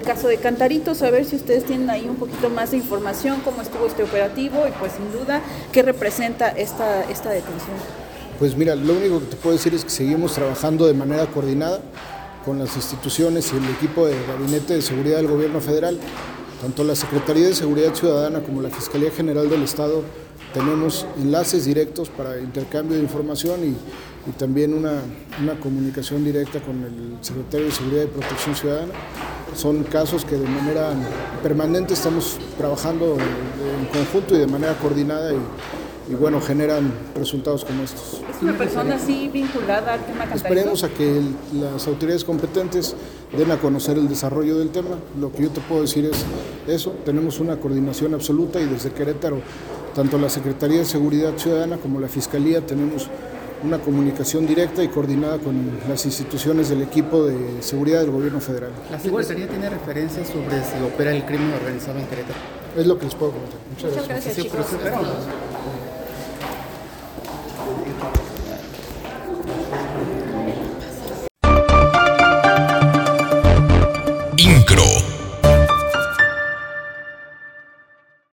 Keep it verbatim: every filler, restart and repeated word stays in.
caso de Cantarito, saber si ustedes tienen ahí un poquito más de información, cómo estuvo este operativo y pues sin duda qué representa esta, esta detención. Pues mira, lo único que te puedo decir es que seguimos trabajando de manera coordinada con las instituciones y el equipo de Gabinete de Seguridad del Gobierno Federal. Tanto la Secretaría de Seguridad Ciudadana como la Fiscalía General del Estado tenemos enlaces directos para intercambio de información y, y también una, una comunicación directa con el Secretario de Seguridad y Protección Ciudadana. Son casos que de manera permanente estamos trabajando en conjunto y de manera coordinada y, y bueno, generan resultados como estos. ¿Es una persona así vinculada al tema Cantarito? Esperemos a que el, las autoridades competentes den a conocer el desarrollo del tema. Lo que yo te puedo decir es eso, tenemos una coordinación absoluta y desde Querétaro, tanto la Secretaría de Seguridad Ciudadana como la Fiscalía tenemos una comunicación directa y coordinada con las instituciones del equipo de seguridad del Gobierno Federal. ¿La Secretaría tiene referencias sobre si opera el crimen organizado en Querétaro? Es lo que les puedo comentar. Muchas gracias, Muchas gracias chicos.